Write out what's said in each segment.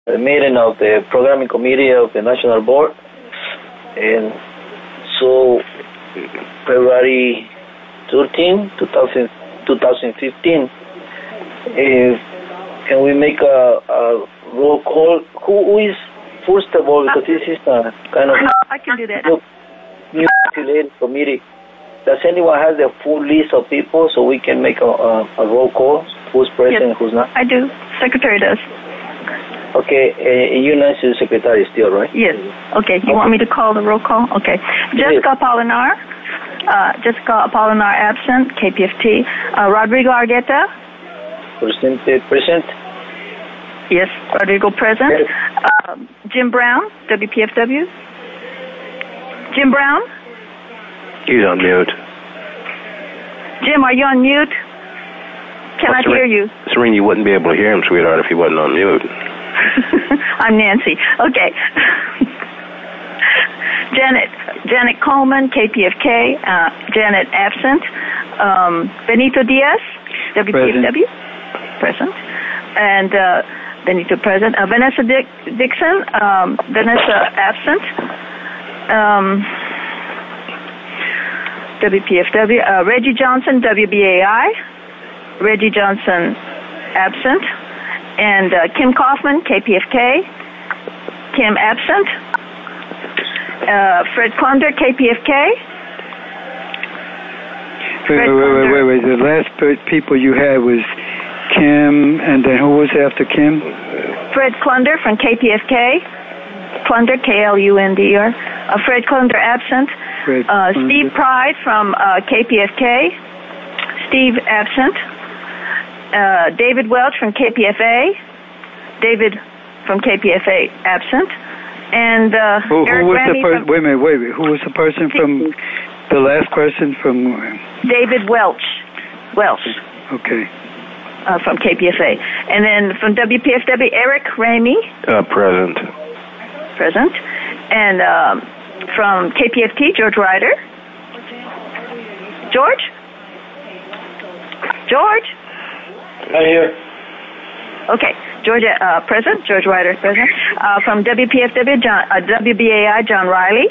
a meeting of the programming committee of the national board, and so February 13, 2015, can we make a roll call? Who is, first of all, because this is a kind of I can do that. New affiliated committee. Does anyone have the full list of people so we can make a roll call? Who's present, yes, who's not? I do. Secretary does. Okay, you're Nancy, the secretary still, right? Yes. Okay, you want me to call the roll call? Okay. Jessica Apolinar. Jessica Apolinar absent, KPFT. Rodrigo Argueta. Present. Yes, Rodrigo present. Jim Brown, WPFW. Jim Brown? He's on mute. Jim, are you on mute? Cannot hear you. Serene, you wouldn't be able to hear him, sweetheart, if he wasn't on mute. I'm Nancy. Okay. Janet Coleman, KPFK. Janet absent. Benito Diaz, WPFW. Present. And Benito present. Vanessa Dixon, Vanessa absent. WPFW. Reggie Johnson, WBAI. Reggie Johnson absent. And Kim Kaufman, KPFK. Kim absent. Fred Klunder, KPFK. Wait. The last people you had was Kim, and then who was after Kim? Fred Klunder from KPFK. Klunder, Klunder. Fred Klunder absent. Steve Pride from KPFK. Steve absent. David Welch from KPFA. David from KPFA absent. And who was the person? Wait a minute. Who was the person from the last person from? David Welch. Okay. From KPFA. And then from WPFW, Eric Ramey. Present. And from KPFT, George Ryder. George? I'm here. Okay. George present. George Ryder present. From WPFW, WBAI, John Riley.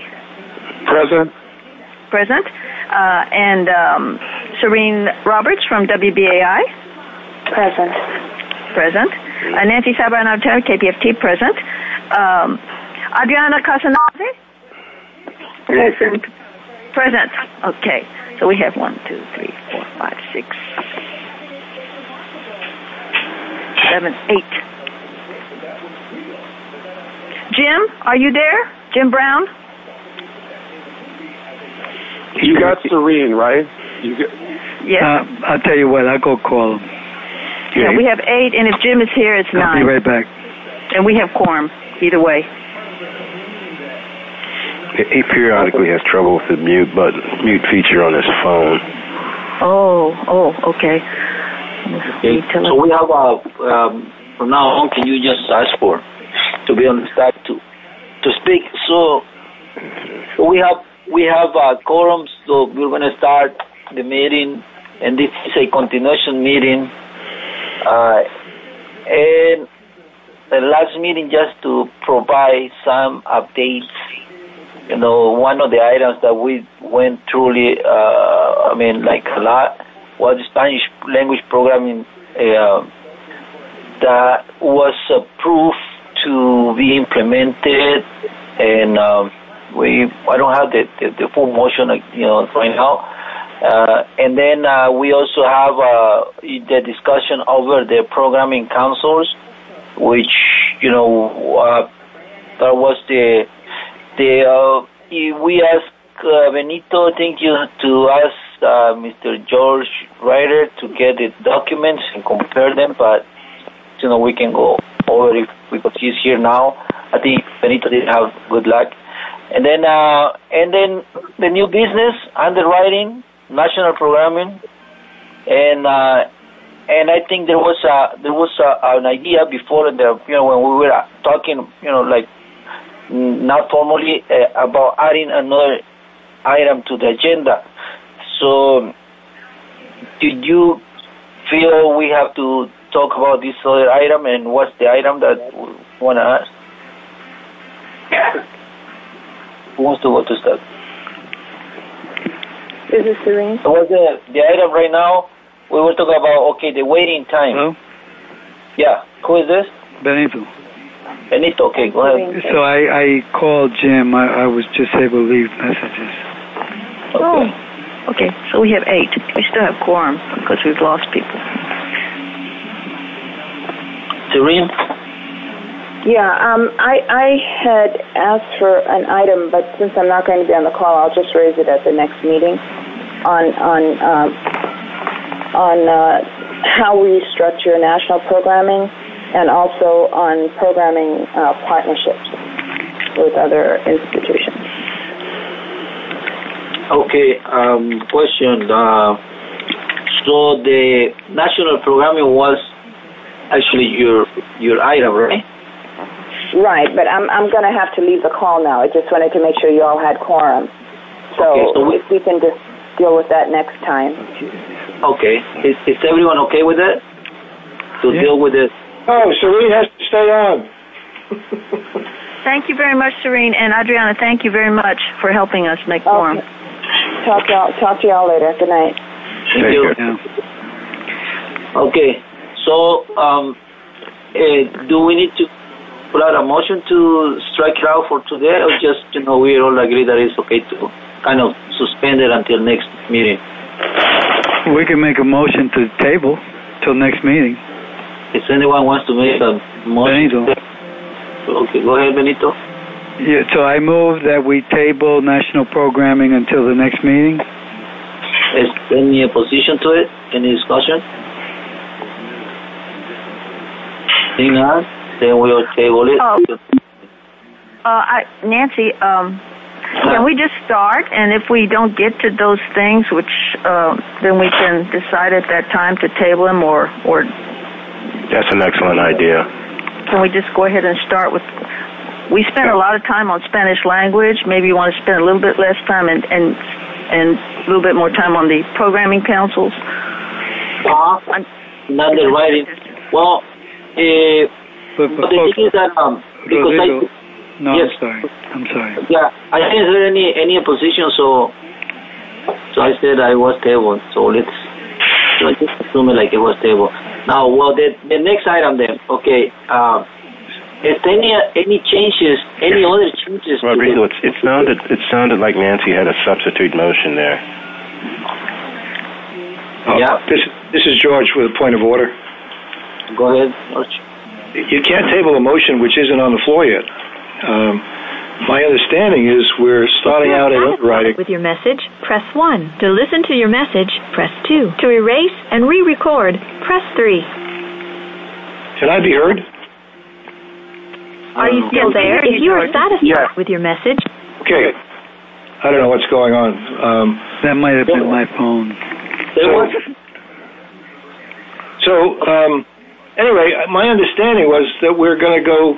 Present. And Serene Roberts from WBAI. Present. Nancy Sabrano, KPFT, present. Adriana Casanave? Present. Okay. So we have 1, 2, 3, 4, 5, 6, 7, 8. Jim, are you there? Jim Brown? You got Serene, right? Yes. I'll tell you what, I'll go call him. Yeah, we have 8, and if Jim is here, it's 9. I'll be right back. And we have quorum, either way. He periodically has trouble with the mute feature on his phone. Oh, okay. So we have, from now on, can you just ask for to be on the stack to speak? So we have quorums, so we're going to start the meeting, and this is a continuation meeting. And the last meeting, just to provide some updates. One of the items that we went truly, like a lot, was the Spanish language programming that was approved to be implemented, and I don't have the full motion, right now. And then we also have the discussion over the programming councils, which that was we asked Benito, thank you, to ask Mr. George Ryder to get the documents and compare them, but we can go over it because he's here now. I think Benito didn't have good luck. And then the new business, underwriting, national programming, and I think there was an idea before when we were talking, not formally, about adding another item to the agenda. So, did you feel we have to talk about this other item, and what's the item that want to ask? Who wants to go to start? This is Serene. So what's the item right now? We were talking about, the waiting time. Hello? Yeah. Who is this? Benito. Benito, okay, go ahead. So I called Jim. I was just able to leave messages. Okay. Okay, so we have 8. We still have quorum because we've lost people. Serene? Yeah, I had asked for an item, but since I'm not going to be on the call, I'll just raise it at the next meeting on how we structure national programming and also on programming partnerships with other institutions. Okay, question. So the national programming was actually your item, right? Right, but I'm going to have to leave the call now. I just wanted to make sure you all had quorum. So if we can just deal with that next time. Okay. Is everyone okay with that? To deal with it? Oh, Serene has to stay on. Thank you very much, Serene. And Adriana, thank you very much for helping us make quorum. Talk to y'all later. Good night. Thank you. Okay. So, do we need to put out a motion to strike it out for today, or just, we all agree that it's okay to kind of suspend it until next meeting? We can make a motion to table till next meeting. If anyone wants to make a motion. Benito. Okay, go ahead, Benito. Yeah, so I move that we table national programming until the next meeting. Is any opposition to it? Any discussion? Seeing none, then we'll table it. Nancy, can we just start? And if we don't get to those things, then we can decide at that time to table them, or That's an excellent idea. Can we just go ahead and start with? We spent a lot of time on Spanish language. Maybe you want to spend a little bit less time and a little bit more time on the programming councils. Not the writing. Well, but the thing is that because Rodrigo, yes. I'm sorry. Yeah, I didn't hear any opposition, so I said I was tabled. So let's just assume it like it was tabled. Now, the next item then. Okay. Is any changes? Any other changes? Rodrigo, it sounded like Nancy had a substitute motion there. Yeah. This is George with a point of order. Go ahead, George. You can't table a motion which isn't on the floor yet. My understanding is we're starting out at underwriting. With your message, press 1. To listen to your message, press 2. To erase and re-record, press 3. Can I be heard? Are you still there? If you are satisfied with your message... Okay. I don't know what's going on. That might have been my phone. Anyway, my understanding was that we're going to go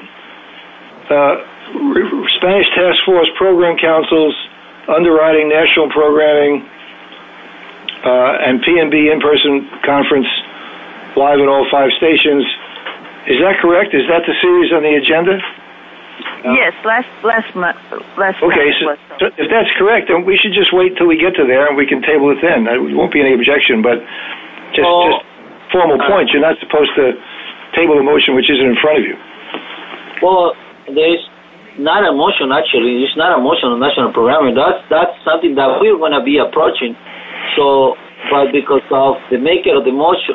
Spanish Task Force Program Councils, underwriting, national programming, and PNB in-person conference live at all 5 stations. Is that correct? Is that the series on the agenda? Yes, last month. Okay, so if that's correct, then we should just wait till we get to there, and we can table it then. There won't be any objection, but just formal points. You're not supposed to table a motion which isn't in front of you. Well, there's not a motion, actually. It's not a motion on national programming. That's something that we're going to be approaching. So, but because of the maker of the motion,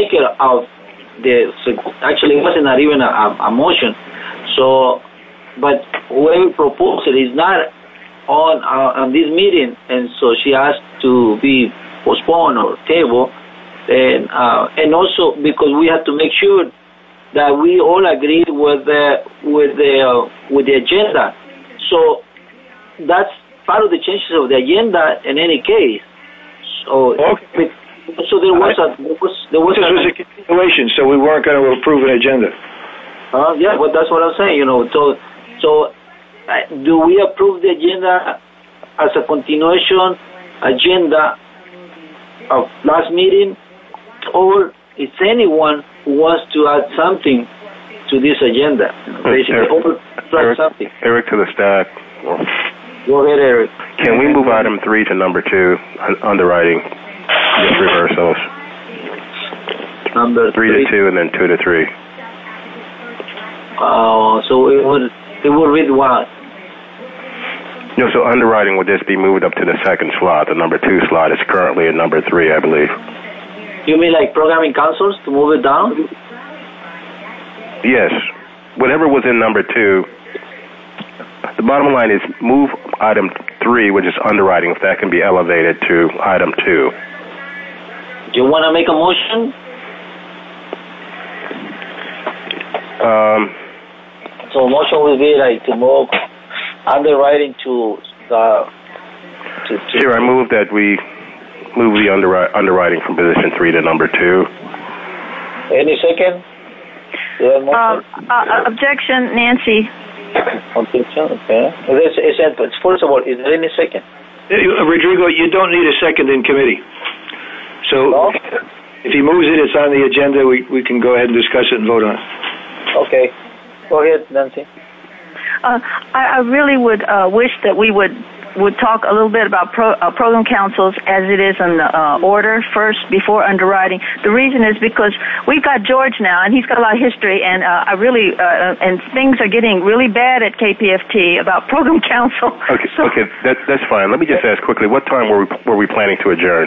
actually it wasn't even a motion. So, but whoever proposed it is not on this meeting, and so she asked to be postponed or tabled, and also because we have to make sure that we all agree with the agenda. So that's part of the changes of the agenda in any case. So okay. So there was a continuation, so we weren't going to approve an agenda. Yeah, well, that's what I'm saying. So do we approve the agenda as a continuation agenda of last meeting, or is anyone who wants to add something to this agenda. Basically, override something. Eric to the stack. Go ahead, Eric. Can we move item 3 to number 2, underwriting? Just reverse those. Number 3 to 2 and then 2 to 3. So it would read what? No, so underwriting would just be moved up to the second slot. The number 2 slot is currently in number 3, I believe. You mean like programming councils to move it down? Yes. Whatever was in number 2, the bottom line is move item 3, which is underwriting, if that can be elevated to item 2. You want to make a motion? So motion will be like to move underwriting to Sure, I move that we move the underwriting from position 3 to number 2. Any second? Objection, Nancy. Objection, okay. First of all, is there any second? Rodrigo, you don't need a second in committee. So No? if he moves it, it's on the agenda. We can go ahead and discuss it and vote on it. Okay. Go ahead, Nancy. I really would wish that we would talk a little bit about program councils as it is in the order first before underwriting. The reason is because we've got George now, and he's got a lot of history, and I really and things are getting really bad at KPFT about program council. Okay, okay, that's fine. Let me just ask quickly, what time were we planning to adjourn?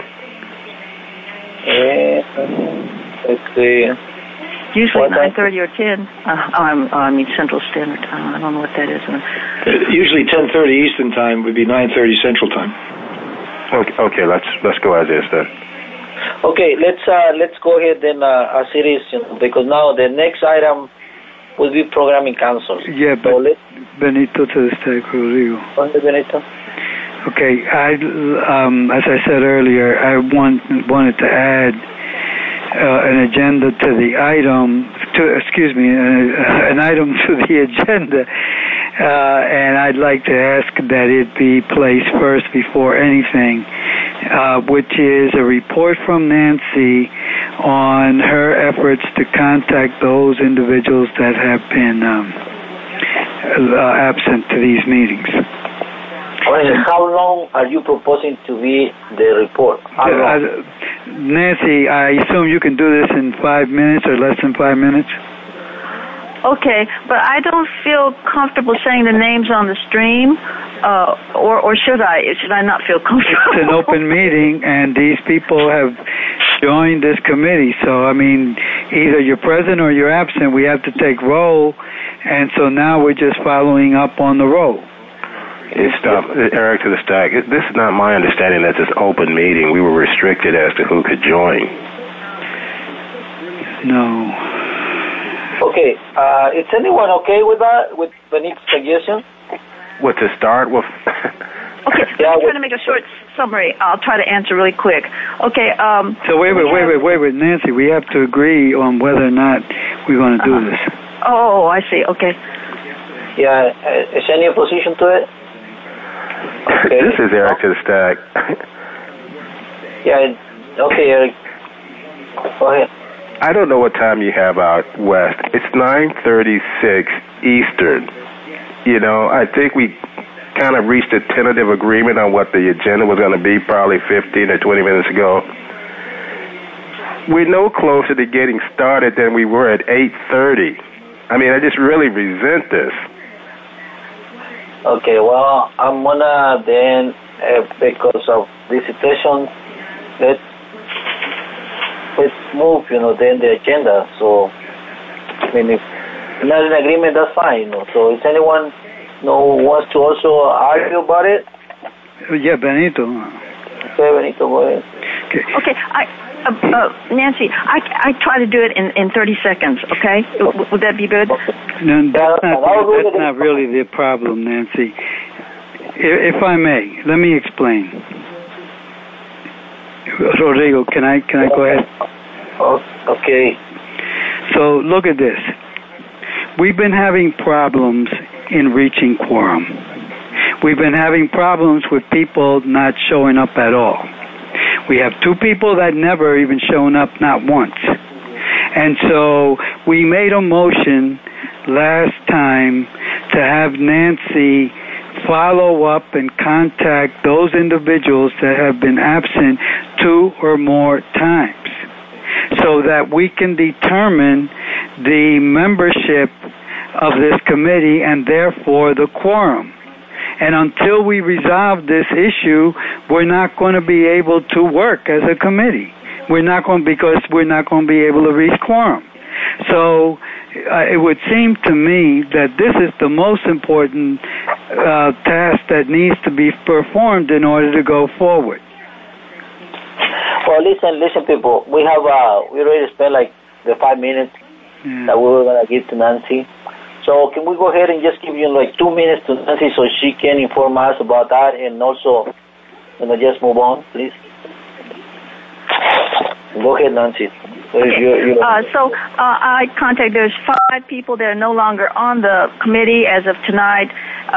Let's see. Usually 9:30 or 10. I mean Central Standard Time. I don't know what that is. Usually 10:30 Eastern Time would be 9:30 Central Time. Okay, let's go as is then. Okay, let's go ahead then as it is, because now the next item will be programming councils. Yeah, but so Benito to the stack, Rodrigo. Benito. Okay, as I said earlier, I wanted to add an agenda to the item, an item to the agenda, and I'd like to ask that it be placed first before anything, which is a report from Nancy on her efforts to contact those individuals that have been absent to these meetings. How long are you proposing to be the report? Nancy, I assume you can do this in 5 minutes or less than 5 minutes? Okay, but I don't feel comfortable saying the names on the stream, or should I? Should I not feel comfortable? It's an open meeting, and these people have joined this committee. So, I mean, either you're present or you're absent. We have to take roll, and so now we're just following up on the roll. Stop, Eric to the stack. This is not my understanding that this open meeting. We were restricted as to who could join. No. Okay, is anyone okay with that, with Benito's suggestion? What, to start with? Okay, I'm trying to make a short summary. I'll try to answer really quick. Okay. So wait, Nancy. We have to agree on whether or not we're going to do this. Oh, I see. Okay. Yeah, is any opposition to it? Okay. This is Eric to the stack. Yeah, okay, Eric. Go ahead. I don't know what time you have out west. It's 9:36 Eastern. You know, I think we kind of reached a tentative agreement on what the agenda was going to be probably 15 or 20 minutes ago. We're no closer to getting started than we were at 8:30. I mean, I just really resent this. Okay, well, I'm gonna then, because of this situation, let's move, then the agenda. So, I mean, if not in agreement, that's fine. So, if anyone, wants to also argue about it? Yeah, Benito. Okay, Benito, go ahead. Okay, Nancy, I try to do it in 30 seconds, okay? Would that be good? No, that's not really the problem, Nancy. If I may, let me explain. Rodrigo, can I go ahead? Okay. So look at this. We've been having problems in reaching quorum. We've been having problems with people not showing up at all. We have 2 people that never even shown up, not once. And so we made a motion last time to have Nancy follow up and contact those individuals that have been absent 2 or more times so that we can determine the membership of this committee and therefore the quorum. And until we resolve this issue, we're not going to be able to work as a committee. Because we're not going to be able to reach quorum. So it would seem to me that this is the most important task that needs to be performed in order to go forward. Well, listen, people. We already spent like the 5 minutes that we were gonna give to Nancy. So can we go ahead and just give you like 2 minutes to Nancy so she can inform us about that, and also, just move on, please. Go ahead, Nancy. Okay. I contacted. There's 5 people that are no longer on the committee as of tonight.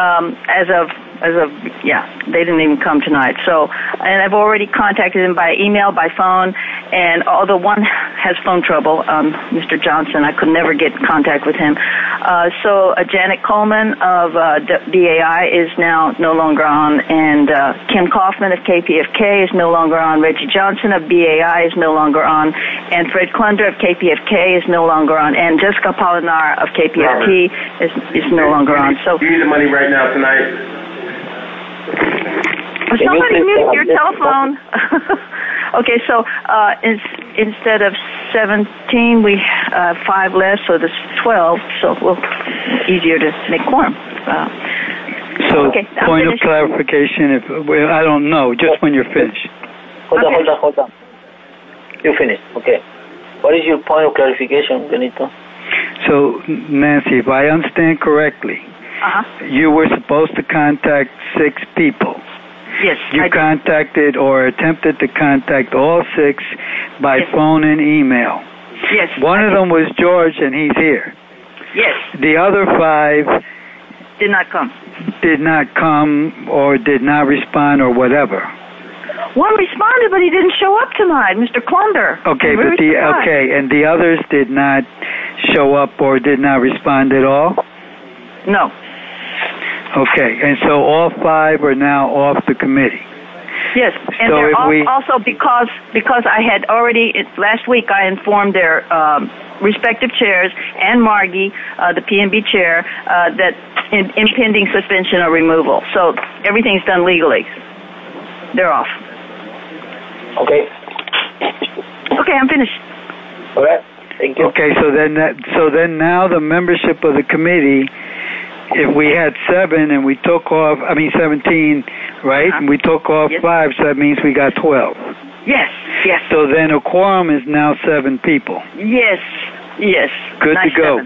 They didn't even come tonight. So, and I've already contacted him by email, by phone, and although one has phone trouble, Mr. Johnson, I could never get in contact with him. So Janet Coleman of DAI is now no longer on, and Kim Kaufman of KPFK is no longer on. Reggie Johnson of BAI is no longer on, and Fred Klunder of KPFK is no longer on, and Jessica Polinar of KPFT is no longer on. So you need the money right now tonight. Somebody mute your telephone. Okay, so instead of 17, we have 5 less, so there's 12. So easier to make quorum. Point of clarification. I don't know. Just when you're finished. Hold on. You finished. Okay. What is your point of clarification, Benito? So, Nancy, if I understand correctly, you were supposed to contact 6 people. Yes, you contacted or attempted to contact all 6 by phone and email. Yes. One of them was George, and he's here. Yes. The other 5 did not come. Did not come or did not respond or whatever. One responded, but he didn't show up tonight, Mr. Klunder. Okay, and the others did not show up or did not respond at all? No. Okay, and so all 5 are now off the committee. Yes, and they're also because I had already last week I informed their respective chairs and Margie, the PNB chair, that impending suspension or removal. So everything's done legally. They're off. Okay. Okay, I'm finished. All right. Thank you. Okay, so then now the membership of the committee, if we had 7 and we took off, 17, right? And we took off 5, so that means we got 12. Yes. So then a quorum is now 7 people. Yes. Good to go.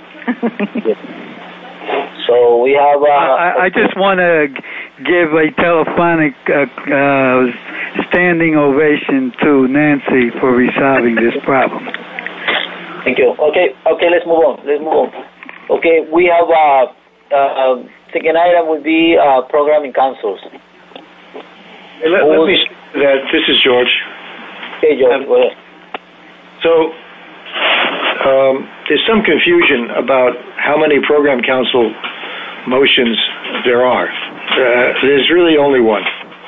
So we have... I just want to give a telephonic standing ovation to Nancy for resolving this problem. Thank you. Okay, let's move on. Okay, we have... second item would be programming councils. Hey, let me say that. This is George. Hey, George, go ahead. So, there's some confusion about how many program council motions there are. There's really only one.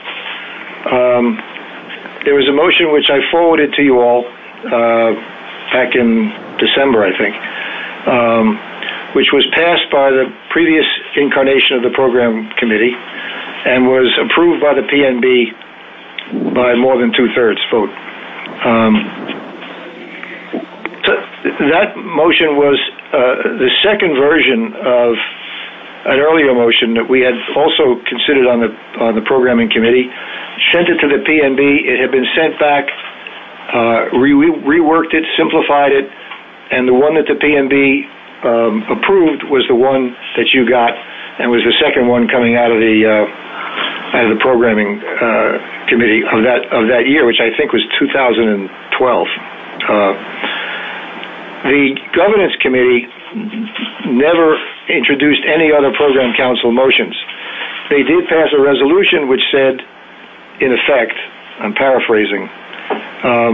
There was a motion which I forwarded to you all back in December, I think, which was passed by the previous incarnation of the program committee and was approved by the PNB by more than 2/3 vote. So that motion was the second version of an earlier motion that we had also considered on the programming committee, sent it to the PNB. It had been sent back, reworked it, simplified it, and the one that the PNB approved was the one that you got, and was the second one coming out of the programming committee of that year, which I think was 2012. The governance committee never introduced any other program council motions. They did pass a resolution which said, in effect, I'm paraphrasing,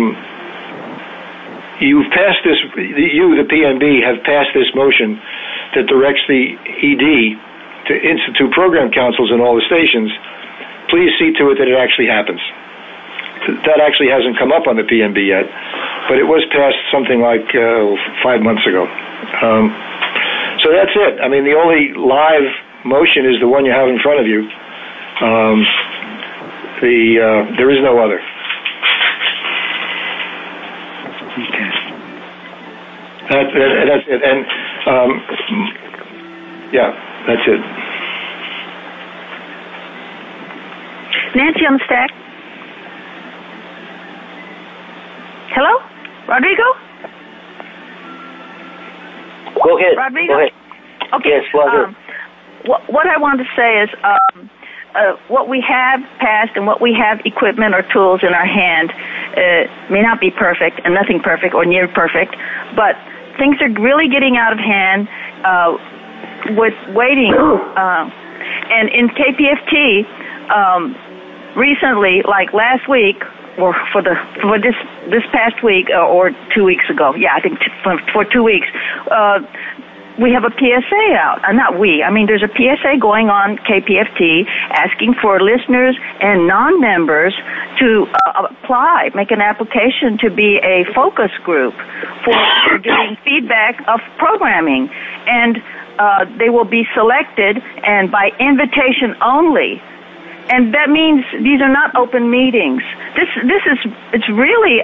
you've passed this, you, the PNB, have passed this motion that directs the ED to institute program councils in all the stations, please see to it that it actually happens. That actually hasn't come up on the PMB yet, but it was passed something like 5 months ago. So that's it. I mean, the only live motion is the one you have in front of you. There is no other. Okay. That's it. And yeah, that's it. Nancy on the stack. Hello? Rodrigo? Go ahead. Rodrigo? Go ahead. Okay. Yes, go ahead. What I want to say is what we have passed and what we have equipment or tools in our hand may not be perfect and nothing perfect or near perfect, but things are really getting out of hand with waiting. And in KPFT, recently, like last week, or for this past week or 2 weeks ago, I think for 2 weeks, we have a PSA out. Not we. I mean, there's a PSA going on KPFT asking for listeners and non-members to apply, make an application to be a focus group for giving feedback of programming, and they will be selected and by invitation only. And that means these are not open meetings. It's really,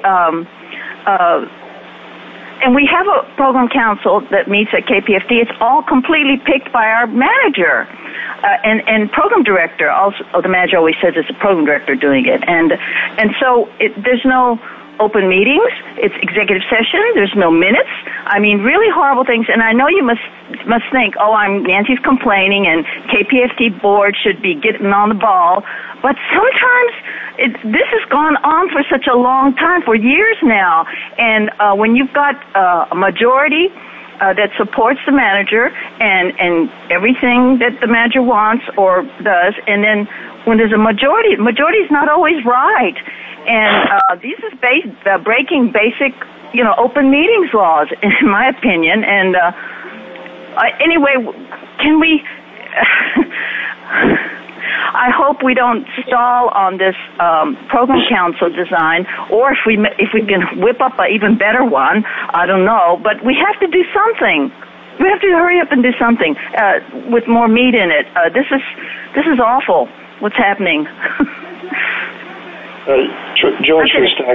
and we have a program council that meets at KPFT. It's all completely picked by our manager and program director. Also, the manager always says it's a program director doing it. And so there's no open meetings. It's executive session. There's no minutes. I mean, really horrible things. And I know you must think, Nancy's complaining and KPFT board should be getting on the ball. But sometimes this has gone on for such a long time, for years now. And when you've got a majority that supports the manager and everything that the manager wants or does, and then when there's a majority is not always right. And this is breaking basic, open meetings laws, in my opinion. And anyway, can we? I hope we don't stall on this program council design, or if we can whip up an even better one. I don't know, but we have to do something. We have to hurry up and do something with more meat in it. This is awful. What's happening? George Stack.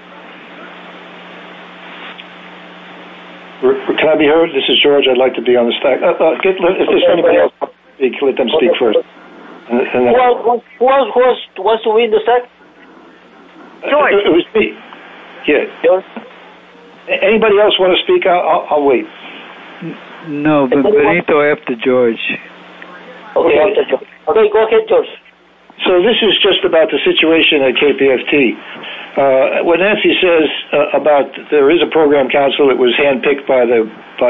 Can I be heard? This is George. I'd like to be on the stack. If there's anybody else, let them speak first. Who wants to be in the stack? George. It was me. Yeah. George. Anybody else want to speak? I'll wait. No, but Benito after George. Okay, after George. Okay, go ahead, George. So this is just about the situation at KPFT. What Nancy says about there is a program council that was handpicked by the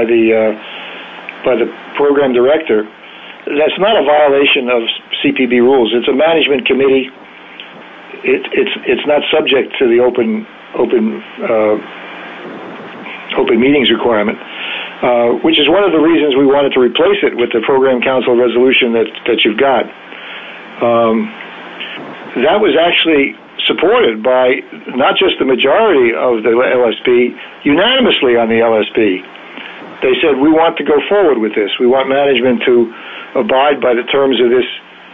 program director. That's not a violation of CPB rules. It's a management committee. It's not subject to the open meetings requirement, which is one of the reasons we wanted to replace it with the program council resolution that you've got. That was actually supported by not just the majority of the LSP, unanimously on the LSP. They said, we want to go forward with this. We want management to abide by the terms of this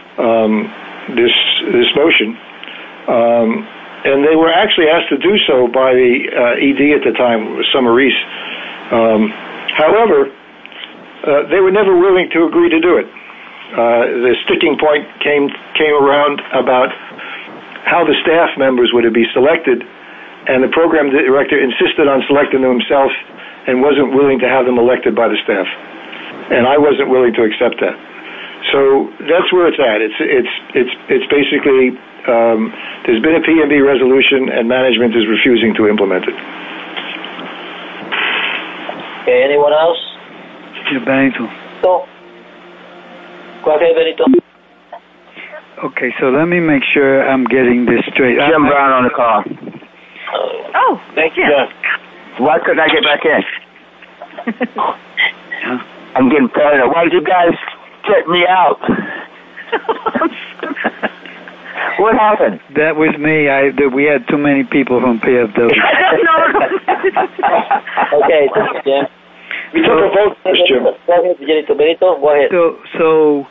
motion. And they were actually asked to do so by the ED at the time, Summer Reese. However, they were never willing to agree to do it. The sticking point came around about how the staff members were to be selected, and the program director insisted on selecting them himself and wasn't willing to have them elected by the staff. And I wasn't willing to accept that. So that's where it's at. It's basically there's been a PMB resolution and management is refusing to implement it. Okay, anyone else? Yeah, Benito. Go ahead, Benito. Okay, so let me make sure I'm getting this straight. Jim Brown on the call. Thank you. Yeah. Why couldn't I get back in? I'm getting paranoid. Why did you guys get me out? What happened? That was me. We had too many people from PFW. Okay, thanks, Jim. We took a vote, Jim. Go ahead. So,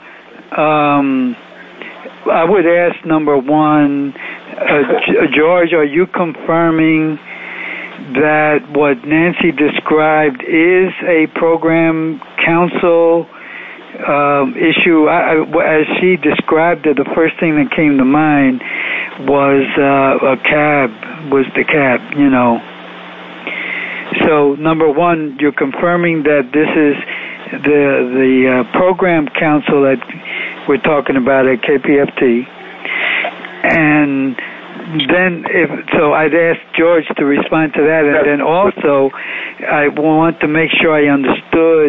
I would ask number one, George, are you confirming that what Nancy described is a program council issue? As she described it, the first thing that came to mind was the cab, you know. So, number one, you're confirming that this is the program council that we're talking about at KPFT. And then, I'd ask George to respond to that. And then also, I want to make sure I understood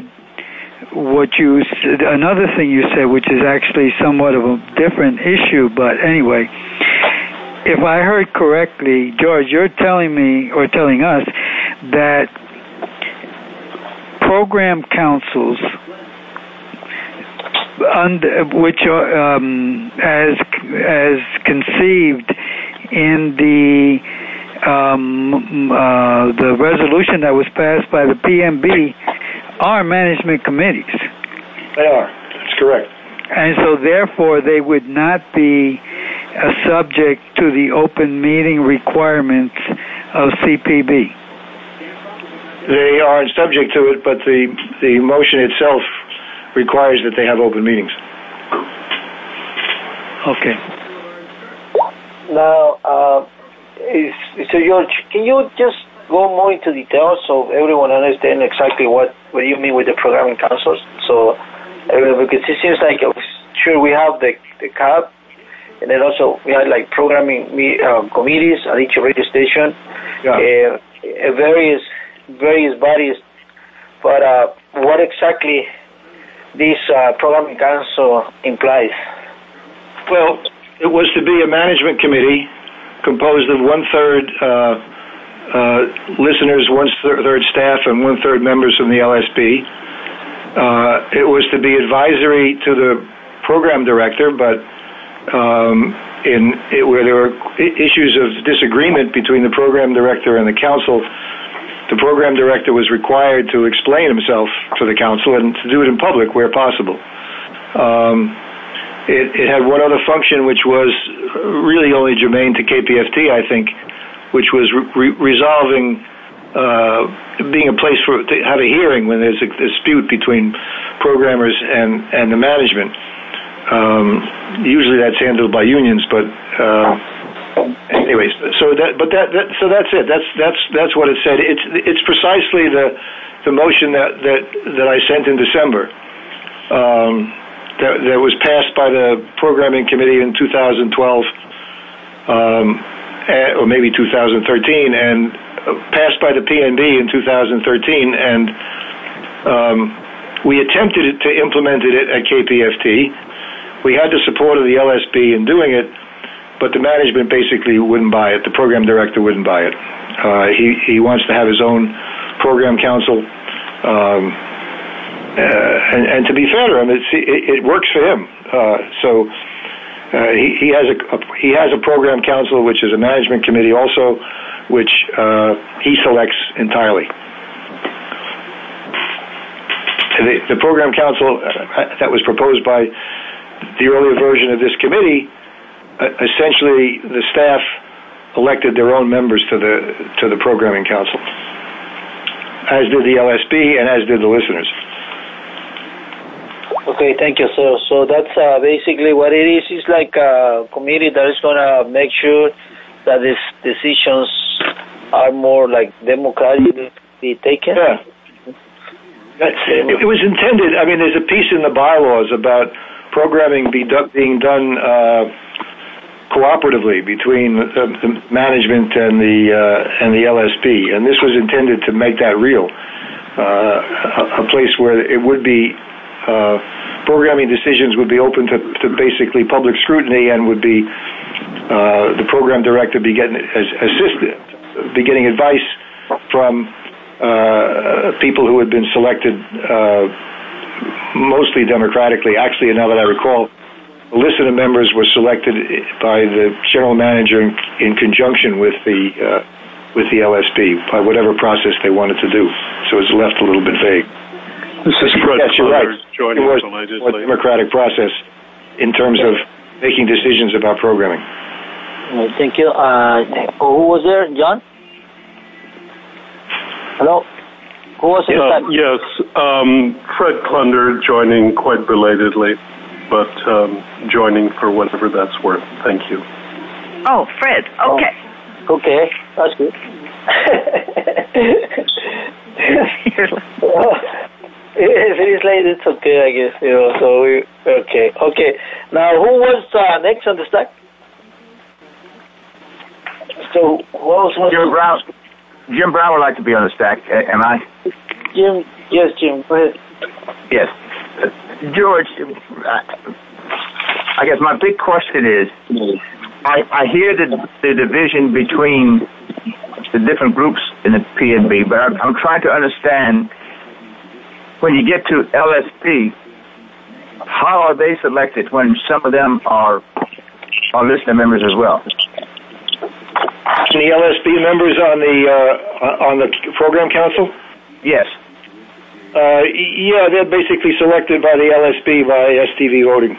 another thing you said, which is actually somewhat of a different issue. But anyway, if I heard correctly, George, you're telling me or telling us that program councils, which are as conceived in the resolution that was passed by the PMB, are management committees. They are. That's correct. And so, therefore, they would not be subject to the open meeting requirements of CPB. They aren't subject to it, but the motion itself requires that they have open meetings. Okay. Now, so George, can you just go more into detail so everyone understands exactly what you mean with the programming councils? So, because it seems like, sure, we have the CAB, and then also we have like programming committees at each radio station, various bodies. But what exactly this programming council implies? Well, it was to be a management committee composed of 1/3 listeners, 1/3 staff, and 1/3 members from the LSP. It was to be advisory to the program director, but where there were issues of disagreement between the program director and the council, the program director was required to explain himself to the council and to do it in public where possible. It had one other function, which was really only germane to KPFT, I think, which was resolving, being a place to have a hearing when there's a dispute between programmers and the management. Usually that's handled by unions, but anyways, so that's it. That's what it said. It's precisely the motion that I sent in December. That was passed by the programming committee in 2012, or maybe 2013, and passed by the PNB in 2013, and we attempted to implement it at KPFT. We had the support of the LSB in doing it, but the management basically wouldn't buy it. The program director wouldn't buy it. He wants to have his own program council. And to be fair to him, it works for him. So he has a program council, which is a management committee also, which he selects entirely. The program council that was proposed by the earlier version of this committee, essentially the staff elected their own members to the programming council, as did the LSB and as did the listeners. Okay, thank you, sir. So that's basically what it is. It's like a committee that is going to make sure that these decisions are more like democratically taken. Yeah. It was intended. I mean, there's a piece in the bylaws about programming being done cooperatively between the management and the LSP, and this was intended to make that real. A place where it would be programming decisions would be open to basically public scrutiny, and would be the program director be getting advice from people who had been selected mostly democratically. Actually, now that I recall, the listener members were selected by the general manager in conjunction with the LSB by whatever process they wanted to do. So it's left a little bit vague. This is Fred you're right. joining it was belatedly. a democratic process in terms of making decisions about programming. Thank you. Who was there? John? Hello? Who was it? Yes, Fred Klunder joining quite belatedly, but joining for whatever that's worth. Thank you. Oh, Fred. Okay. Oh, okay, that's good. If it is late, it's okay, I guess. So okay. Now, who was next on the stack? So, who else was Jim Brown would like to be on the stack. Am I? Jim. Yes, Jim. Go ahead. Yes. George, I guess my big question is, I hear the division between the different groups in the PNB, but I'm trying to understand, when you get to LSP, how are they selected when some of them are listener members as well? The LSB members on the program council? Yes. Yeah, they're basically selected by the LSB by STV voting.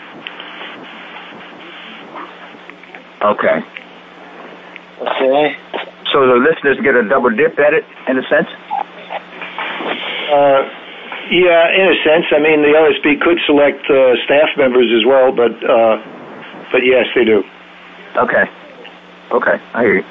Okay. Okay. So the listeners get a double dip at it, in a sense? Yeah, in a sense. I mean, the LSB could select staff members as well, but yes, they do. Okay, I hear you.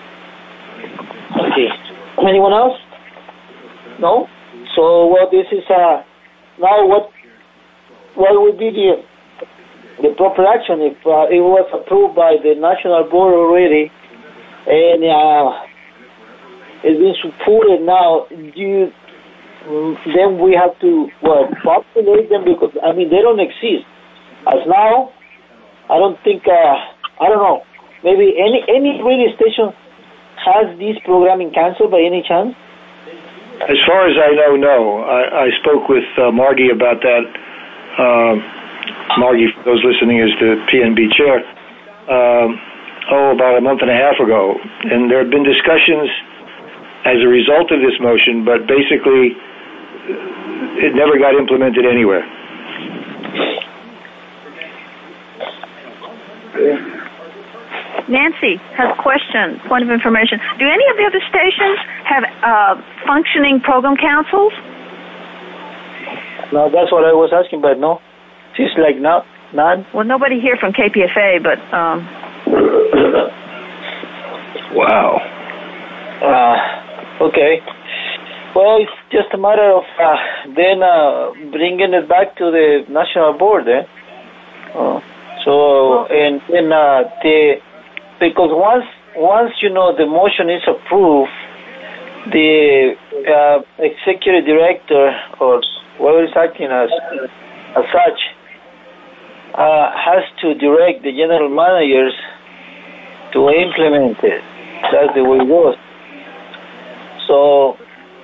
Okay. Anyone else? No? So, well, this is, now what would be the proper action if it was approved by the National Board already and it's been supported now? Then we have to, populate them because, I mean, they don't exist. As now, I don't think, I don't know, maybe any radio station has this programming canceled by any chance? As far as I know, no. I spoke with Margie about that. Margie, for those listening, is the PNB chair, about a month and a half ago. And there have been discussions as a result of this motion, but basically it never got implemented anywhere. Nancy has a question, point of information. Do any of the other stations have functioning program councils? No, that's what I was asking, but no. She's like, no, none. Well, nobody here from KPFA, but... Wow. Okay. Well, it's just a matter of then bringing it back to the National Board, eh? And then because once the motion is approved, the executive director or whoever is acting as such has to direct the general managers to implement it. That's the way it goes. So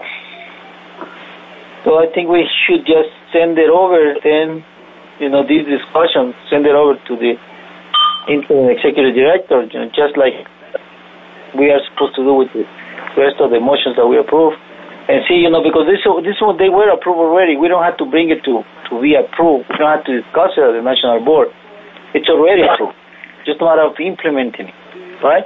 I think we should just send it over then, this discussion, send it over to the interim executive director, just like we are supposed to do with the rest of the motions that we approve. And see, because this one, they were approved already. We don't have to bring it to be approved. We don't have to discuss it at the National Board. It's already approved. Just a matter of implementing it, right?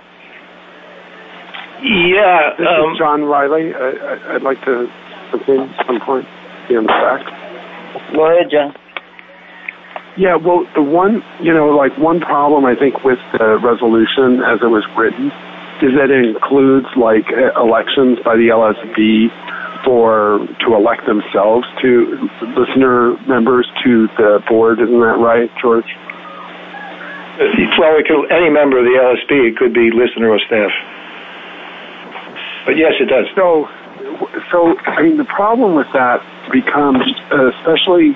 Yeah. This is John Riley. I'd like to begin at some point in the fact. Go ahead, John. Yeah, well, the one problem I think with the resolution as it was written is that it includes elections by the LSB to elect themselves to listener members to the board. Isn't that right, George? Well, any member of the LSB, it could be listener or staff. But yes, it does. So I mean, the problem with that becomes, especially,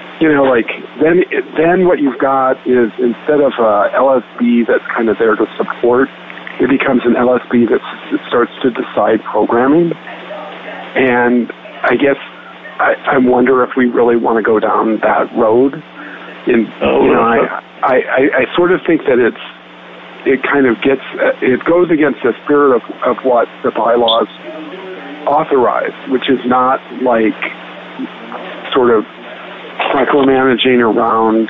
then what you've got is, instead of a LSB that's kind of there to support, it becomes an LSB that starts to decide programming. And I guess I wonder if we really want to go down that road. I sort of think that it goes against the spirit of what the bylaws authorize, which is not like sort of micromanaging around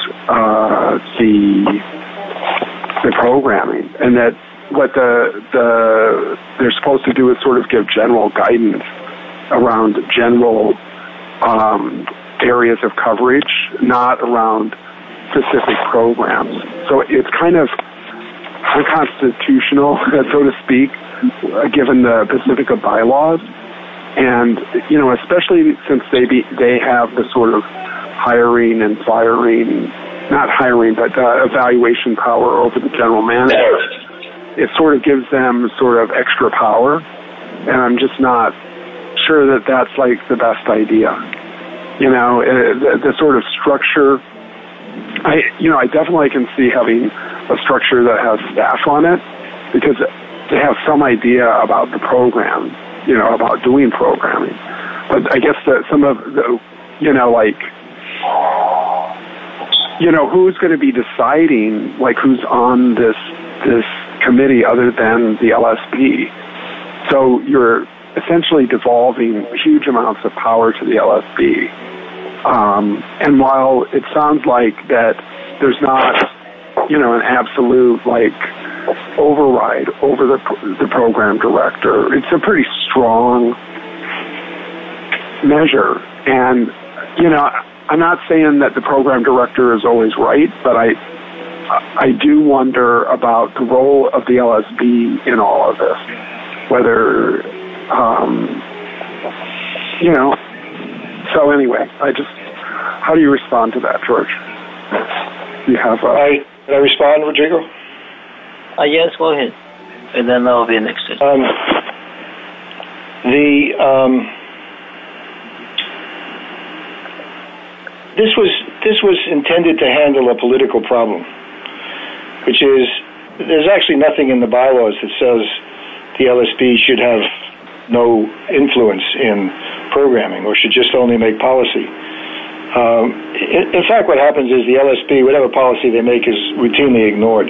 the programming, and that what they're supposed to do is sort of give general guidance around general areas of coverage, not around specific programs. So it's kind of unconstitutional, so to speak, given the Pacifica bylaws, and especially since they have the sort of hiring and firing, not hiring, but evaluation power over the general manager. It sort of gives them sort of extra power, and I'm just not sure that that's like the best idea. The sort of structure. I definitely can see having a structure that has staff on it, because they have some idea about the program, about doing programming. But I guess that some of the, who's going to be deciding, who's on this committee other than the LSP? So you're essentially devolving huge amounts of power to the LSP. And while it sounds like that there's not, an absolute override over the program director, it's a pretty strong measure. And I'm not saying that the program director is always right, but I do wonder about the role of the LSB in all of this. Whether, So anyway, how do you respond to that, George? You have. Can I respond, Rodrigo? Yes, go ahead, and then I'll be next. This was intended to handle a political problem, which is there's actually nothing in the bylaws that says the LSB should have no influence in programming or should just only make policy. In fact, what happens is the LSB, whatever policy they make, is routinely ignored.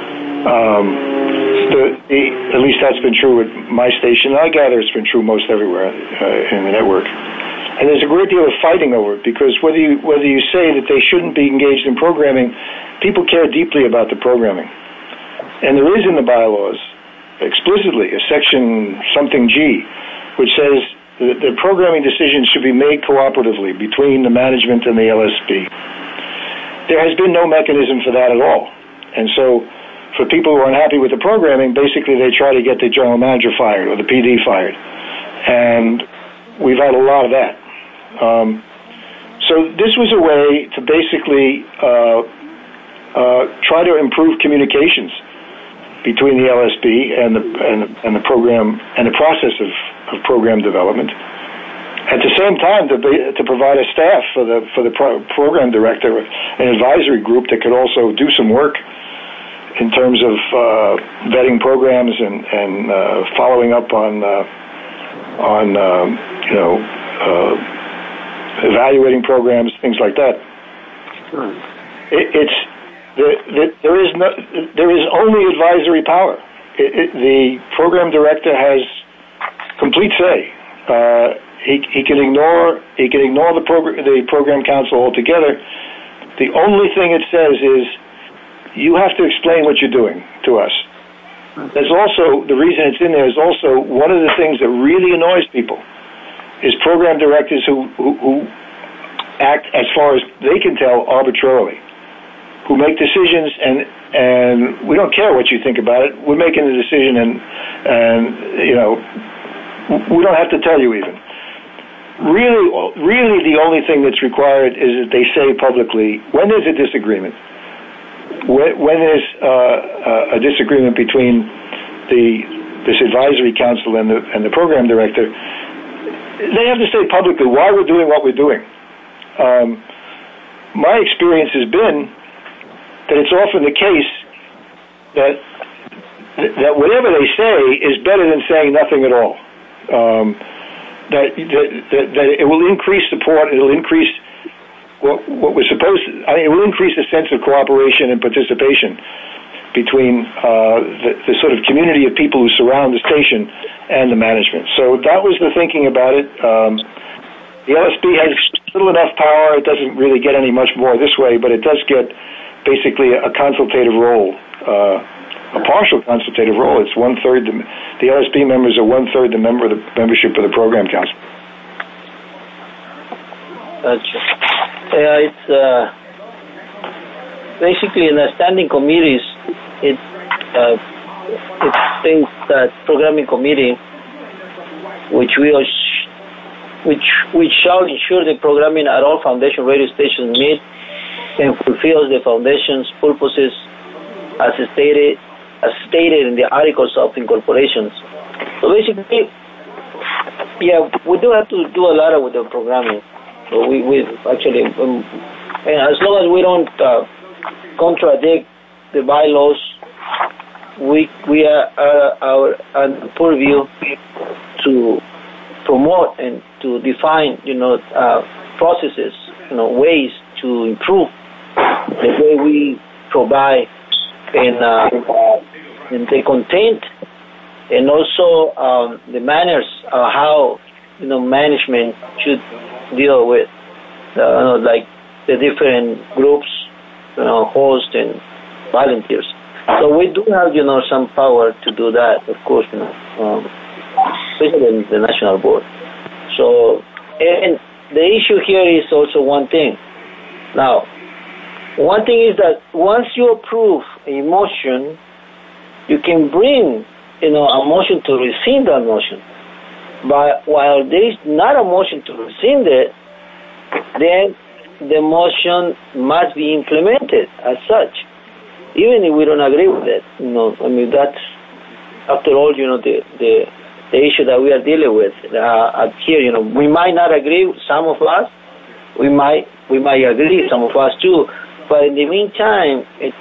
At least that's been true at my station. I gather it's been true most everywhere in the network. And there's a great deal of fighting over it, because whether you say that they shouldn't be engaged in programming, people care deeply about the programming. And there is in the bylaws explicitly a section something G, which says that the programming decisions should be made cooperatively between the management and the LSP. There has been no mechanism for that at all. And so for people who are unhappy with the programming, basically they try to get the general manager fired or the PD fired. And we've had a lot of that. So this was a way to basically try to improve communications between the LSB and the program and the process of program development. At the same time, to provide a staff for the program director, an advisory group that could also do some work in terms of vetting programs and following up on evaluating programs, things like that. There is only advisory power. The program director has complete say. He can ignore the program council altogether. The only thing it says is you have to explain what you're doing to us. There's also, the reason it's in there is also one of the things that really annoys people is program directors who act, as far as they can tell, arbitrarily, who make decisions and we don't care what you think about it. We're making the decision and we don't have to tell you even. Really the only thing that's required is that they say publicly when there's a disagreement, when there's a disagreement between this advisory council and the program director, they have to say publicly why we're doing what we're doing. My experience has been that it's often the case that whatever they say is better than saying nothing at all. that it will increase support. It'll increase what was supposed to. It will increase the sense of cooperation and participation between the sort of community of people who surround the station and the management. So that was the thinking about it. The LSB has little enough power. It doesn't really get any much more this way, but it does get basically a consultative role, a partial consultative role. It's 1/3. The LSB members are 1/3 the membership of the program council. Gotcha. It's basically in the standing committees. It states that programming committee, which shall ensure the programming at all foundation radio stations meet and fulfills the foundation's purposes as stated in the articles of incorporation. So basically, we do have to do a lot with the programming. So we actually, and as long as we don't contradict the bylaws, we are our purview to promote and to define, processes, ways to improve the way we provide in the content, and also the manners of how management should deal with like the different groups, hosts and volunteers. So we do have some power to do that, of course, especially in the national board. So, and the issue here is also one thing. Now, one thing is that once you approve a motion, you can bring, a motion to rescind that motion. But while there is not a motion to rescind it, then the motion must be implemented as such, even if we don't agree with it. That's, after all, the issue that we are dealing with here. We might not agree, some of us. We might agree, some of us too. But in the meantime, it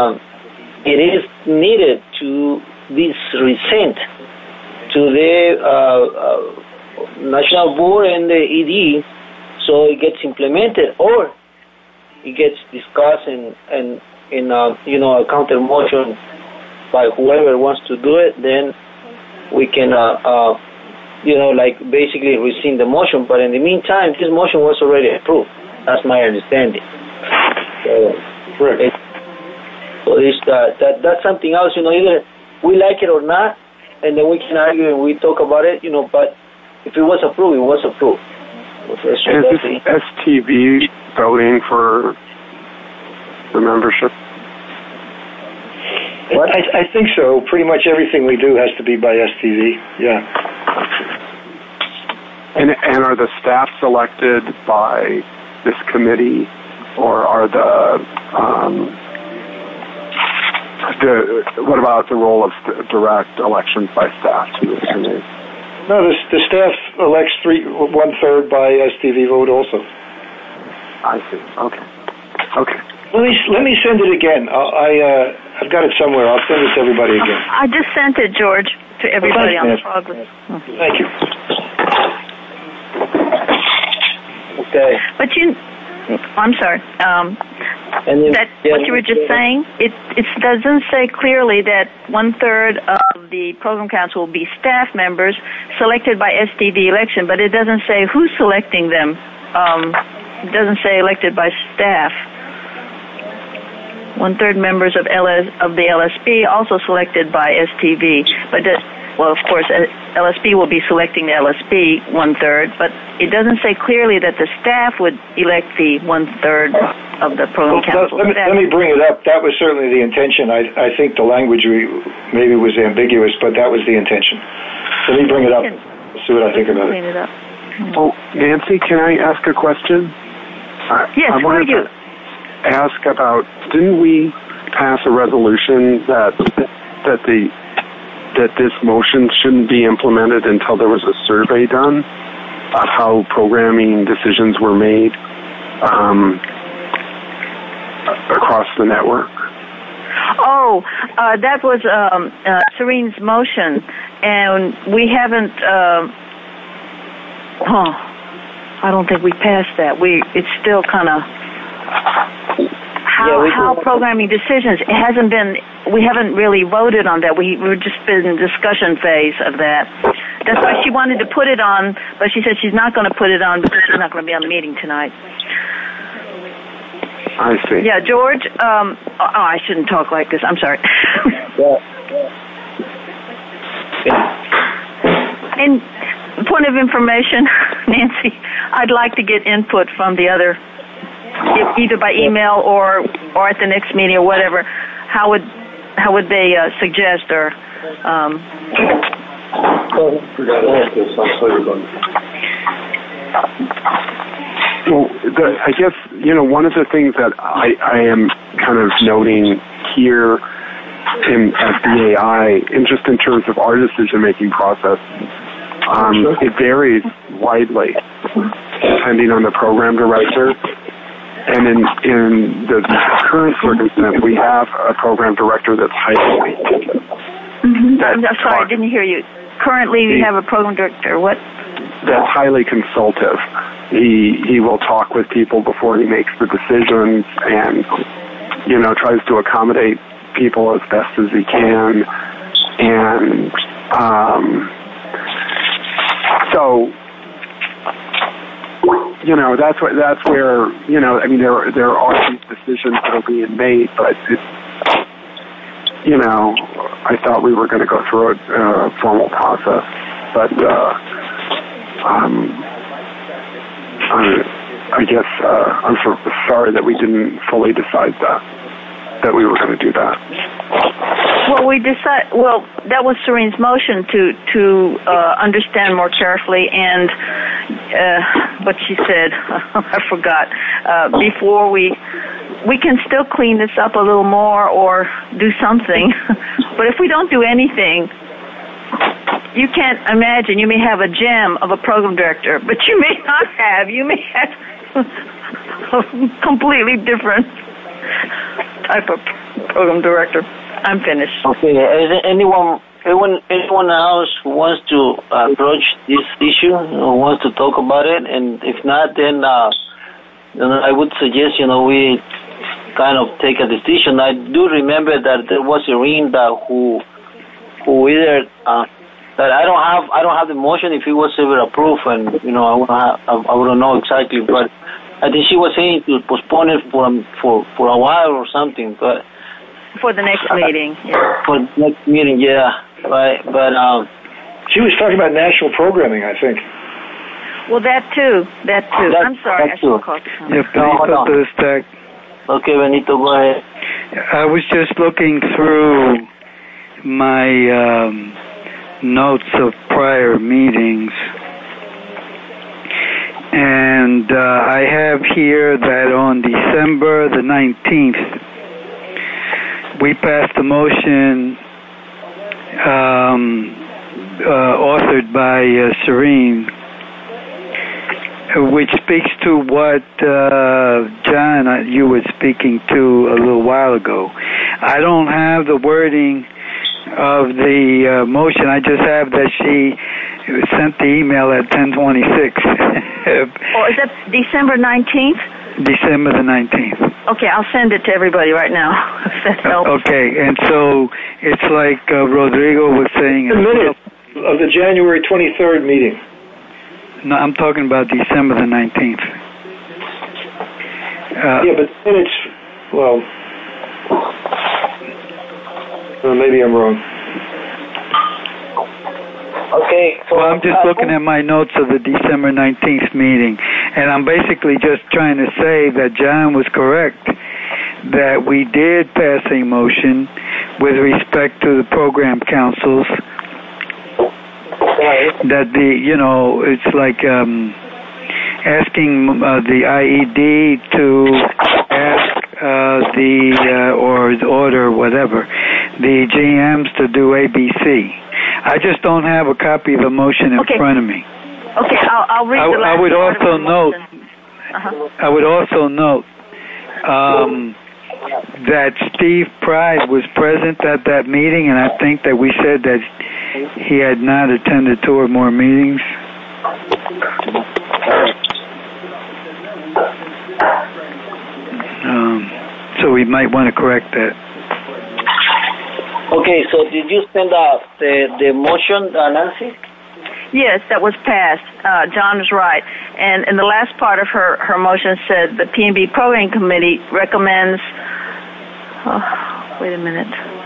is needed to be resent to the national board and the ED, so it gets implemented, or it gets discussed in a counter motion by whoever wants to do it. Then we can basically rescind the motion. But in the meantime, this motion was already approved. That's my understanding. Correct. That's something else. Either we like it or not, and then we can argue and we talk about it. But if it was approved, it was approved. Is STV voting for the membership? I think so. Pretty much everything we do has to be by STV. Yeah. And are the staff selected by this committee, or are what about the role of direct elections by staff to this committee? No, the staff elects 1/3 by STV vote also. I see. Okay. Let me send it again. I've got it somewhere. I'll send it to everybody again. I just sent it, George, to everybody on the progress. Thank you. Okay. But I'm sorry. What you were just saying, it doesn't say clearly that 1/3 of the program council will be staff members selected by STV election, but it doesn't say who's selecting them. It doesn't say elected by staff. 1/3 members of the LSB also selected by STV, but of course, LSB will be selecting the LSB 1/3, but it doesn't say clearly that the staff would elect the 1/3 of the program council. Let me bring it up. That was certainly the intention. I think the language maybe was ambiguous, but that was the intention. Let me bring it up. See what I think about it. Oh, Nancy, can I ask a question? Yes, I wanted to ask about, didn't we pass a resolution that this motion shouldn't be implemented until there was a survey done of how programming decisions were made across the network? Oh, that was Serene's motion, and we haven't I don't think we passed that. It's still kind of how programming decisions. It hasn't been. We haven't really voted on that. We've just been in discussion phase of that. That's why she wanted to put it on, but she said she's not going to put it on because she's not going to be on the meeting tonight. I see. Yeah, George. I shouldn't talk like this. I'm sorry. And point of information, Nancy, I'd like to get input from the other, either by email or at the next meeting or whatever. How would they suggest or? Well, I guess, one of the things that I am kind of noting here in FBAI, and just in terms of our decision-making process, it varies widely depending on the program director. And in the current circumstance, we have a program director that's highly... I'm sorry, I didn't hear you. Currently, we have a program director. What? That's highly consultative. He will talk with people before he makes the decisions, and tries to accommodate people as best as he can, and so that's where there are these decisions that are being made, but I thought we were going to go through a formal process, but I guess I'm sorry that we didn't fully decide that we were going to do that. Well, that was Serene's motion to understand more carefully, and what she said, I forgot. Before we can still clean this up a little more or do something, but if we don't do anything, you can't imagine. You may have a gem of a program director, but you may not have. You may have a completely different type of program director. I'm finished. Okay. Is there anyone else who wants to approach this issue or wants to talk about it? And if not, then I would suggest we kind of take a decision. I do remember that there was Irene who either that I don't have the motion if it was ever approved, and I wouldn't know exactly, but I think she was saying to postpone it for a while or something, but for the next meeting. Yeah. For the next meeting, yeah, right. But she was talking about national programming, I think. Well, that too. I'm sorry, I should have called. Yeah, Benito does that. Okay, Benito, go ahead. I was just looking through my notes of prior meetings, and I have here that on December the 19th, we passed a motion authored by Serene, which speaks to what, John, you were speaking to a little while ago. I don't have the wording of the motion. I just have that she sent the email at 10:26. Oh, is that December 19th? December the 19th. Okay, I'll send it to everybody right now. If that helps. Okay, and so it's like Rodrigo was saying. The minute of the January 23rd meeting. No, I'm talking about December the 19th. Yeah, but then it's, well, maybe I'm wrong. Okay. Well, I'm just looking at my notes of the December 19th meeting, and I'm basically just trying to say that John was correct, that we did pass a motion with respect to the program councils, that it's like asking the IED to ask or order whatever, the GMs to do ABC. I just don't have a copy of the motion in front of me. Okay, I'll read the last I would part also of the note. motion. I would also note that Steve Pride was present at that meeting, and I think that we said that he had not attended two or more meetings. So we might want to correct that. Okay, so did you send out the motion, Nancy? Yes, that was passed. John is right. And in the last part of her motion said the P&B Program Committee recommends... wait a minute.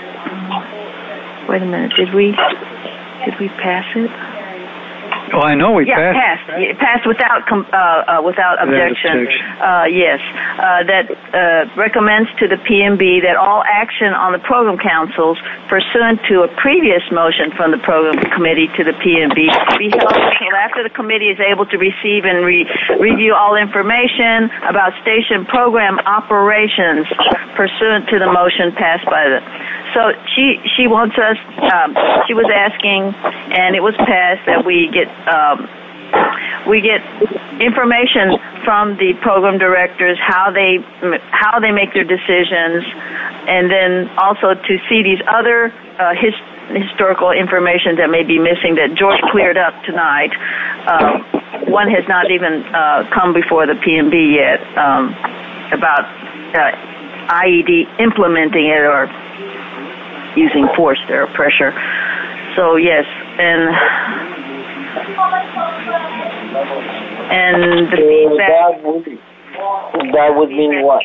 Did we pass it? Oh, I know we passed. Passed. It passed without objection. Yes, that recommends to the P&B that all action on the program councils pursuant to a previous motion from the program committee to the P&B be held until after the committee is able to receive and review all information about station program operations pursuant to the motion passed by the... So she wants us, she was asking, and it was passed, that we get information from the program directors, how they make their decisions, and then also to see these other historical information that may be missing that George cleared up tonight. One has not even come before the P&B yet about IED implementing it or using force there, or pressure. So yes, and the feedback. That would mean what?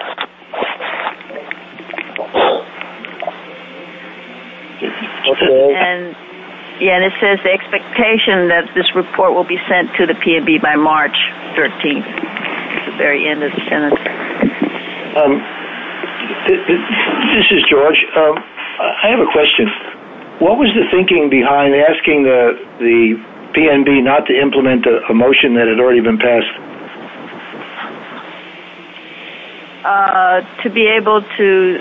Okay. And it says the expectation that this report will be sent to the P&B by March 13th. It's the very end of the sentence. This is George. I have a question. What was the thinking behind asking the PNB not to implement a motion that had already been passed? To be able to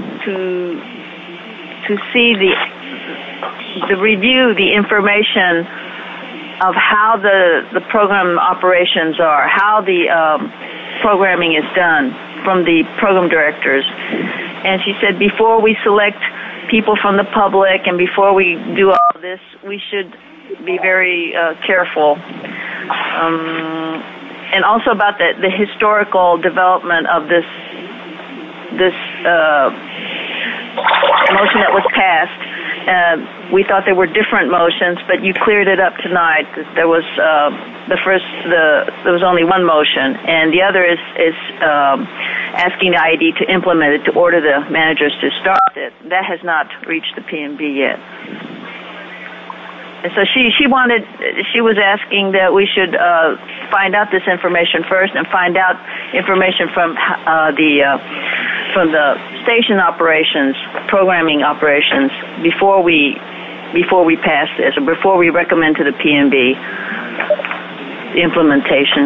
see the review the information of how the program operations are, how the programming is done from the program directors. And she said before we select people from the public and before we do all this, we should be very careful. And also about the historical development of this motion that was passed. We thought there were different motions, but you cleared it up tonight. There was there was only one motion, and the other is asking the IED to implement it, to order the managers to start it. That has not reached the P&B yet. And so she was asking that we should find out this information first and find out information from the station operations, programming operations, before we pass this, or before we recommend to the P&B the implementation.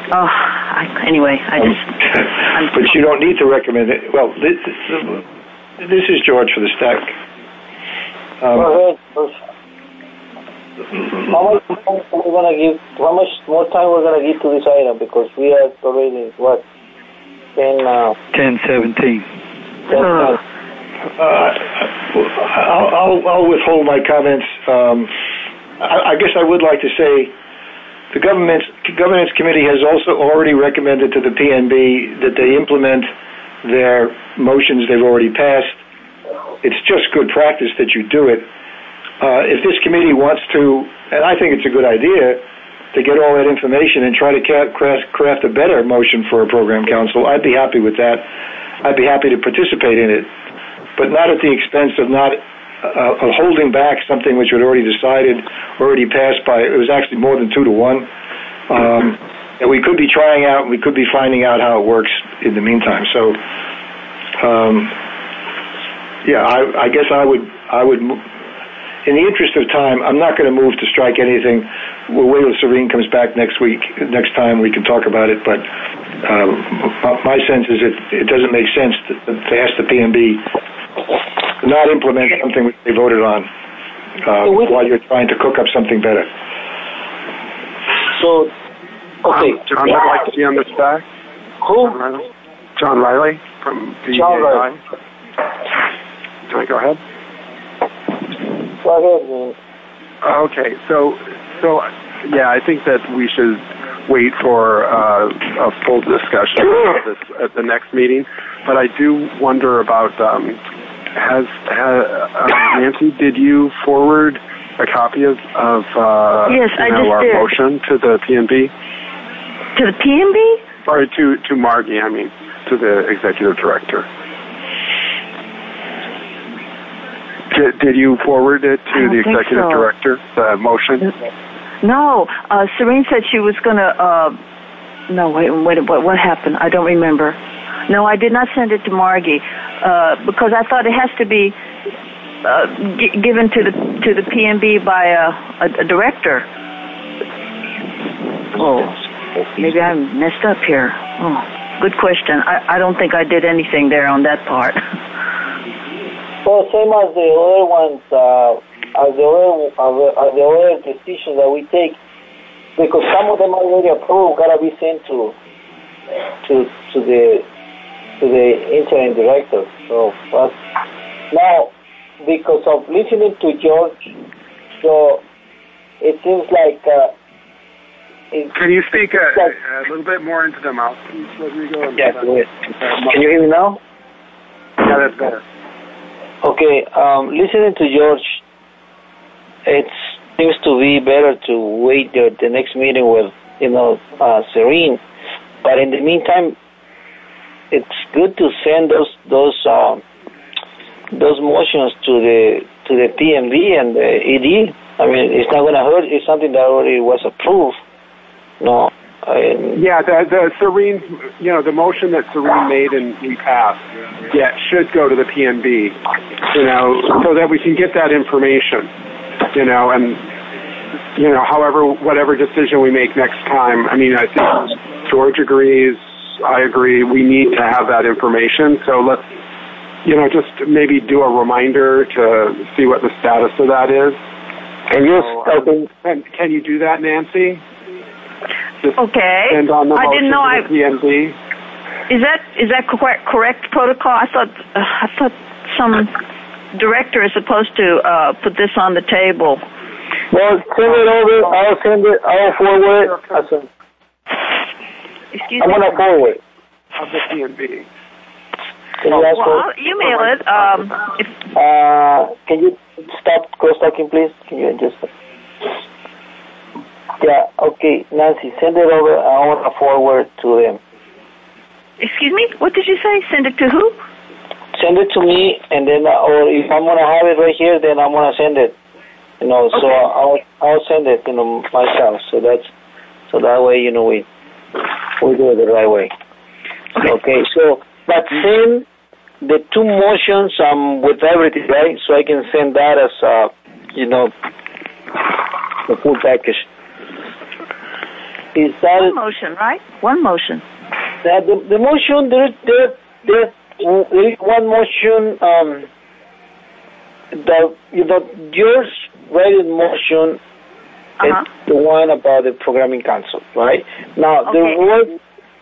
But you don't need to recommend it. Well, this is George for the stack. How much more time we're gonna give to this item, because we are already 10:17. I'll withhold my comments. I guess I would like to say the governance committee has also already recommended to the PNB that they implement their motions they've already passed. It's just good practice that you do it. If this committee wants to, and I think it's a good idea, to get all that information and try to craft a better motion for a program council, I'd be happy with that. I'd be happy to participate in it, but not at the expense of of holding back something which was already decided, already passed by, it was actually more than 2-1. And we could be trying out, we could be finding out how it works in the meantime. So, I guess I would, in the interest of time, I'm not going to move to strike anything. We'll wait till Serene comes back next time we can talk about it, but my sense is it doesn't make sense to ask the PNB to not implement something which they voted on while you're trying to cook up something better. So, okay. John, I'd like to be on this back. Who? John Riley from the John Riley. Can I go ahead? Go ahead, man. Okay, so So, yeah, I think that we should wait for a full discussion of this at the next meeting. But I do wonder about, Nancy, did you forward a copy of yes, I just our did. motion to the PNB? To the PNB? Or to Margie, I mean, to the executive director. Did you forward it to the executive director, the motion? No. Serene said she was going to... no, wait, what happened? I don't remember. No, I did not send it to Margie because I thought it has to be given to the PNB by a director. Oh, maybe I messed up here. Oh, good question. I don't think I did anything there on that part. Well, same as the other ones, as the other decisions that we take, because some of them are already approved, gotta be sent to the interim director. So now, because of listening to George, so it seems like. Can you speak a little bit more into the mouth, please, Rodrigo? Yes. Can you hear me now? Yeah, that's better. Okay, listening to George, it seems to be better to wait the next meeting with, Serene. But in the meantime, it's good to send those motions to the PNB and the ED. I mean, it's not going to hurt. It's something that already was approved. No. Yeah, the Serene, the motion that Serene made and we passed, should go to the PNB, so that we can get that information, and, however, whatever decision we make next time. I mean, I think George agrees, I agree, we need to have that information, so let's, just maybe do a reminder to see what the status of that is. Can you do that, Nancy? Okay. And on the I didn't know the PNB. Is that correct protocol? I thought some director is supposed to put this on the table. Well, send it over. I'll send it. I'll forward it. Excuse me. I'm gonna forward of the PNB. I'll email it. Can you stop cross-talking, please? Can you just? Yeah, okay, Nancy, send it over. I want to forward to them. Excuse me? What did you say? Send it to who? Send it to me, and then, or if I'm going to have it right here, then I'm going to send it. Okay. So I'll send it, myself. So that way, we do it the right way. Okay, so, but send the two motions with everything, right? So I can send that as, the full package. Is that one motion, right? One motion. The motion, there is one motion, yours writing motion is the one about the programming council, right? Now, the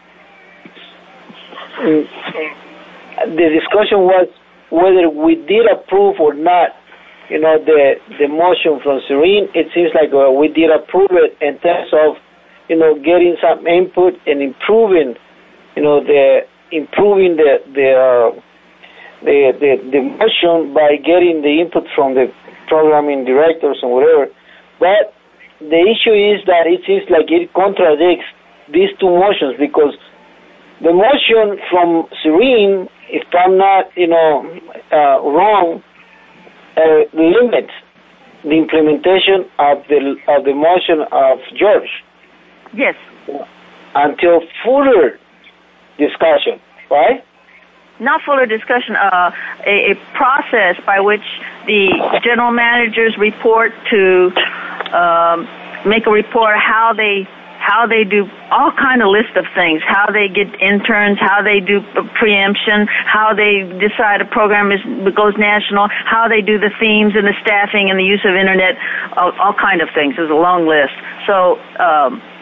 discussion was whether we did approve or not, the motion from Serene. It seems like we did approve it in terms of, getting some input and improving, the motion by getting the input from the programming directors and whatever. But the issue is that it seems like it contradicts these two motions, because the motion from Serene, if I'm not, wrong, limits the implementation of the motion of George. Yes. Until fuller discussion, right? Not fuller discussion, a process by which the general managers report to make a report how they do all kind of list of things, how they get interns, how they do preemption, how they decide a program goes national, how they do the themes and the staffing and the use of internet, all kind of things. There's a long list. So